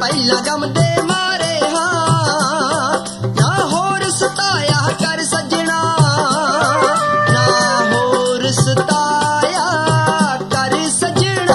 ਪਹਿਲਾਂ ਗਮ ਦੇ ਮਾਰੇ ਹਾਂ, ਨਾ ਹੋਰ ਸਤਾਇਆ ਕਰ ਸੱਜਣਾ, ਨਾ ਹੋਰ ਸਤਾਇਆ ਕਰ ਸੱਜਣਾ।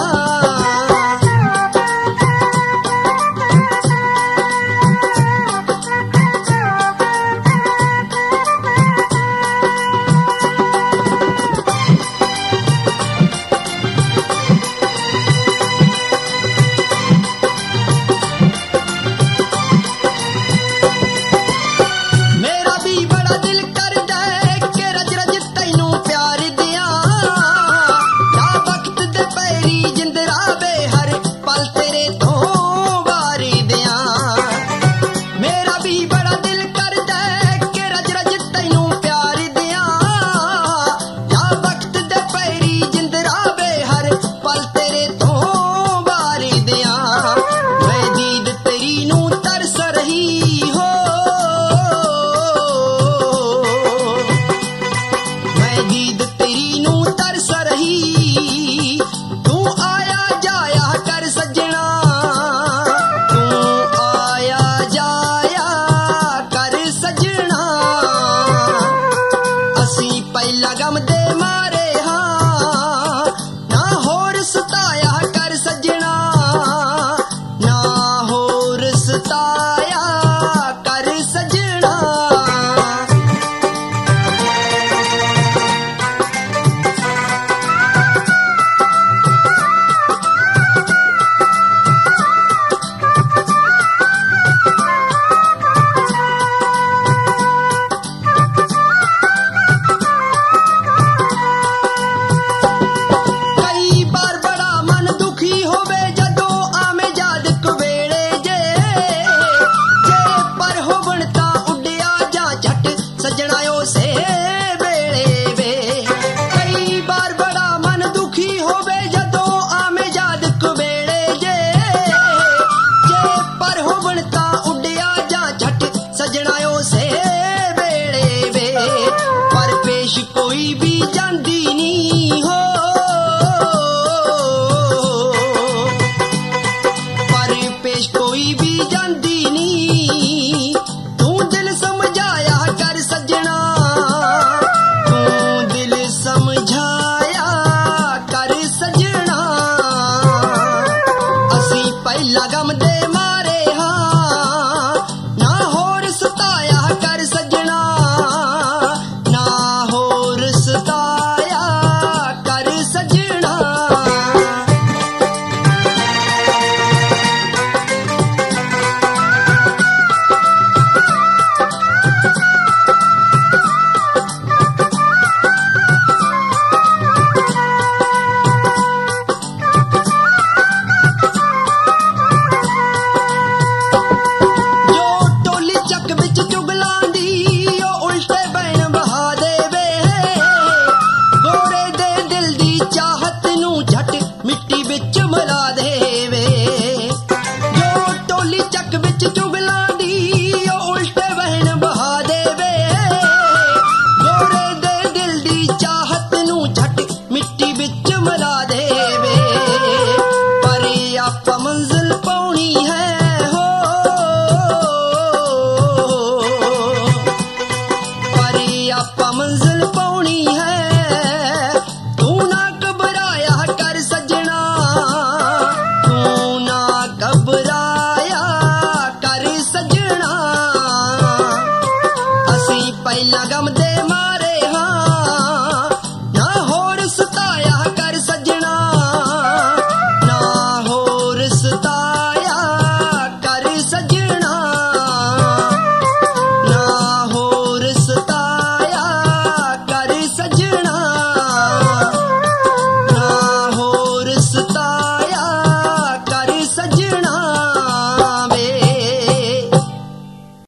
ਪਹਿਲਾਂ ਗਮ ਦੇ ਮਾਰੇ ਹਾਂ, ਨਾ ਹੋਰ ਸਤਾਇਆ ਕਰ ਸੱਜਣਾ, ਨਾ ਹੋਰ ਸਤਾਇਆ ਕਰ ਸੱਜਣਾ। ਕੋਈ ਵੀ ਜਾਂਦੀ ਨੀ ਹੋ, ਪਰ ਪੇਸ਼ ਕੋਈ ਵੀ ਜਾਂਦੀ ਨੀ, ਤੂੰ ਦਿਲ ਸਮਝਾਇਆ ਕਰ ਸੱਜਣਾ, ਤੂੰ ਦਿਲ ਸਮਝਾਇਆ ਕਰ ਸੱਜਣਾ। ਅਸੀਂ ਪਹਿਲਾਂ ਗਮ ਦੇ